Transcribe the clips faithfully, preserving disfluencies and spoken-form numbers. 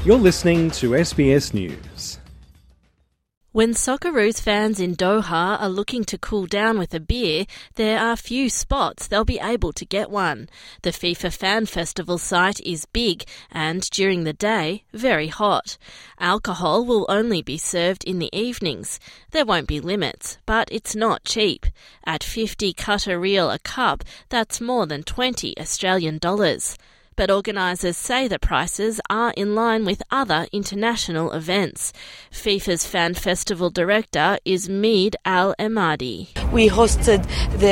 You're listening to S B S News. When Socceroos fans in Doha are looking to cool down with a beer, there are few spots they'll be able to get one. The FIFA Fan Festival site is big and, during the day, very hot. Alcohol will only be served in the evenings. There won't be limits, but it's not cheap. At fifty Qatar Rial a cup, that's more than twenty Australian dollars. But organisers say the prices are in line with other international events. FIFA's Fan Festival director is Mead Al-Emadi. We hosted the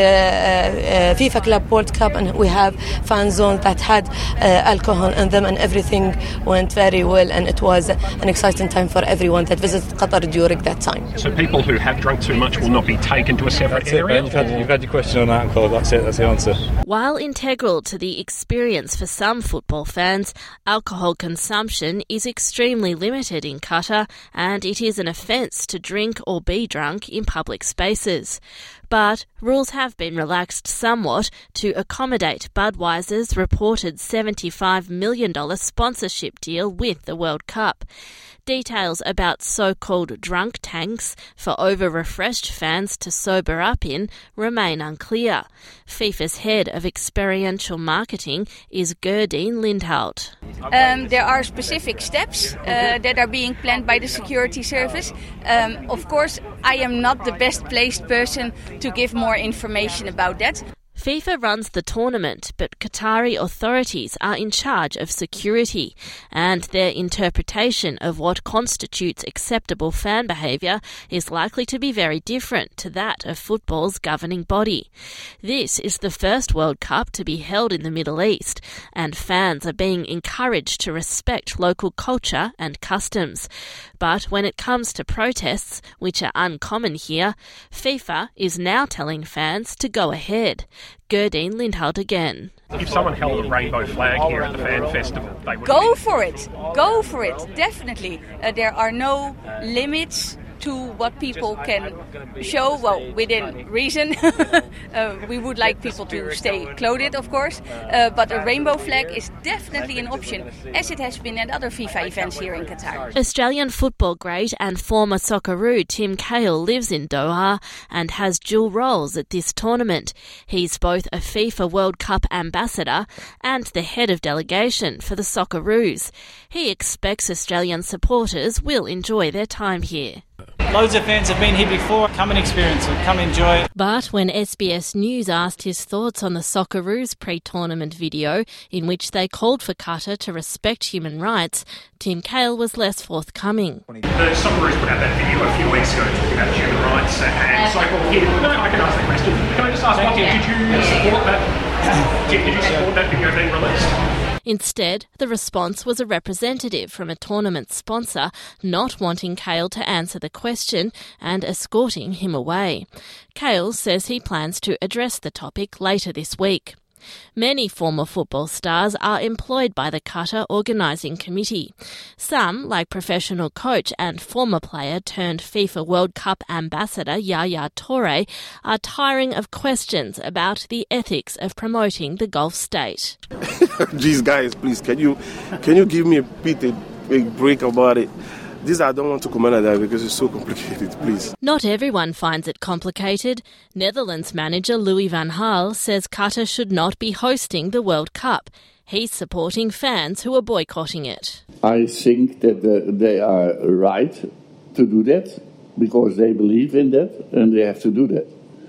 uh, uh, FIFA Club World Cup, and we have fan zones that had uh, alcohol in them, and everything went very well, and it was an exciting time for everyone that visited Qatar during that time. So people who have drunk too much will not be taken to a separate that's area? It, you've, had, you've had your question on alcohol, that's it, that's the answer. While integral to the experience for some football fans, alcohol consumption is extremely limited in Qatar, and it is an offence to drink or be drunk in public spaces. But rules have been relaxed somewhat to accommodate Budweiser's reported seventy-five million dollars sponsorship deal with the World Cup. Details about so-called drunk tanks for over-refreshed fans to sober up in remain unclear. FIFA's head of experiential marketing is Gerdine Lindhout. Um, there are specific steps uh, that are being planned by the security service. Um, of course, I am not the best placed person to give more information about that. FIFA runs the tournament, but Qatari authorities are in charge of security, and their interpretation of what constitutes acceptable fan behaviour is likely to be very different to that of football's governing body. This is the first World Cup to be held in the Middle East, and fans are being encouraged to respect local culture and customs. But when it comes to protests, which are uncommon here, FIFA is now telling fans to go ahead. Gerdine Lindhout again. If someone held a rainbow flag here at the Fan Festival, they would... Go for it! Go for it! Definitely. Uh, there are no limits to what people can show, well, within reason. uh, we would like people to stay clothed, of course, uh, but a rainbow flag is definitely an option, as it has been at other FIFA events here in Qatar. Australian football great and former Socceroo Tim Cahill lives in Doha and has dual roles at this tournament. He's both a FIFA World Cup ambassador and the head of delegation for the Socceroos. He expects Australian supporters will enjoy their time here. Loads of fans have been here before. Come and experience it. Come enjoy it. But when S B S News asked his thoughts on the Socceroos pre-tournament video, in which they called for Qatar to respect human rights, Tim Cahill was less forthcoming. The Socceroos put out that video a few weeks ago talking about human rights and so forth. Here, no, I can ask that question. Can I just ask one thing? Did you support that? Did you support that video being released? Instead, the response was a representative from a tournament sponsor not wanting Cahill to answer the question and escorting him away. Cahill says he plans to address the topic later this week. Many former football stars are employed by the Qatar Organising Committee. Some, like professional coach and former player turned FIFA World Cup ambassador Yaya Toure, are tiring of questions about the ethics of promoting the Gulf state. These guys, please, can you can you give me a bit a, a break about it? This I don't want to comment on that because it's so complicated, please. Not everyone finds it complicated. Netherlands manager Louis van Gaal says Qatar should not be hosting the World Cup. He's supporting fans who are boycotting it. I think that uh, they are right to do that because they believe in that and they have to do that.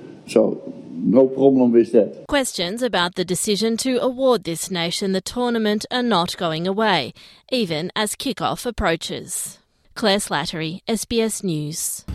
So no problem with that. Questions about the decision to award this nation the tournament are not going away, even as kick-off approaches. Claire Slattery, S B S News.